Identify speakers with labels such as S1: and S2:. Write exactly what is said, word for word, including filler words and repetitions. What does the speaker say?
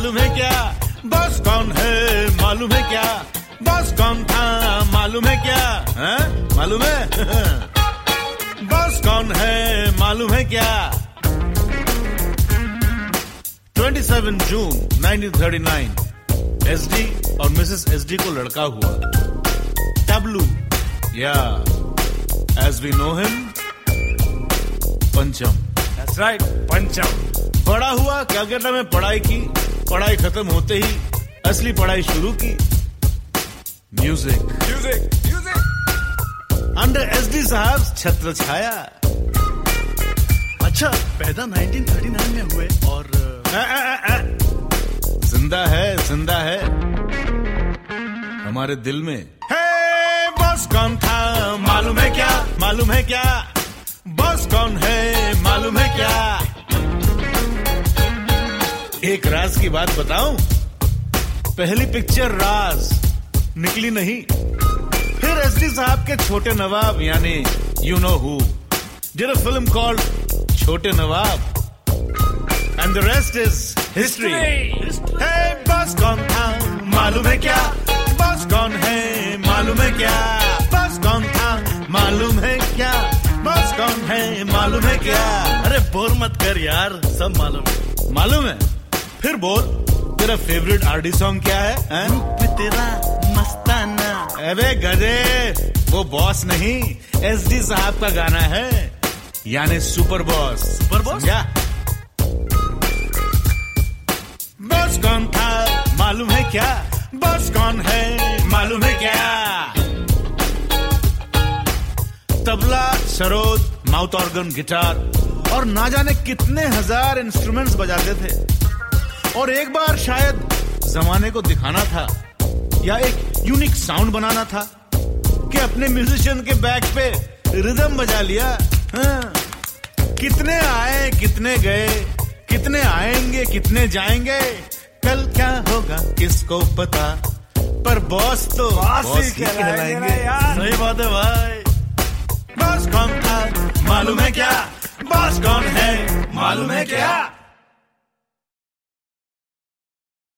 S1: मालूम है क्या? बॉस कौन है मालूम है क्या? बॉस कौन था मालूम है क्या? हाँ? मालूम है? बॉस कौन है मालूम है क्या? सत्ताईस जून उन्नीस सौ उनतालीस एसडी और मिसेस एसडी को लड़का हुआ, डब्लू, या एज वी नो हिम, पंचम।
S2: That's right, पंचम।
S1: बड़ा हुआ, कलकत्ता में पढ़ाई की, पढ़ाई खत्म होते ही असली पढ़ाई शुरू की, music.
S2: Music music
S1: under SD साहब छत्र छाया।
S3: अच्छा, पैदा उन्नीस सौ उनतालीस में हुए और
S1: आ, आ, आ, जिंदा है, जिंदा है हमारे दिल में। हे बॉस कौन था मालूम है क्या? मालूम है क्या? बॉस कौन है मालूम है क्या? एक राज की बात बताऊं, पहली पिक्चर राज निकली नहीं, फिर एसडी साहब के छोटे नवाब यानी you know who did a film called Chhote Nawab, and the rest is history. Hey boss कौन था मालूम है क्या? बॉस कौन है मालूम है क्या? बॉस कौन था मालूम है क्या? बॉस कौन है मालूम है क्या?
S3: अरे बोर मत कर यार, सब मालूम है।
S1: मालूम है? फिर बोल, तेरा फेवरेट आरडी सॉन्ग क्या है? है?
S3: रूप तेरा मस्ताना।
S1: अबे गधे, वो बॉस नहीं, एसडी साहब का गाना है, यानी सुपर बॉस।
S3: Super boss?
S1: समझा? बॉस कौन था मालूम है क्या? बॉस कौन है मालूम है क्या? Tabla, sarod, mouth organ, guitar और ना जाने कितने हजार इंस्ट्रूमेंट्स बजाते थे। और एक बार शायद जमाने को दिखाना था या एक यूनिक साउंड बनाना था कि अपने म्यूजिशियन के बैक पे रिदम बजा लिया। हाँ। कितने आए कितने गए, कितने आएंगे कितने जाएंगे, कल क्या होगा किसको पता, पर बॉस तो
S2: बॉस ही
S1: ही
S2: कहलाएंगे ना यार।
S3: सही बात है भाई।
S1: बॉस कौन था मालूम है क्या? बॉस कौन है मालूम है क्या?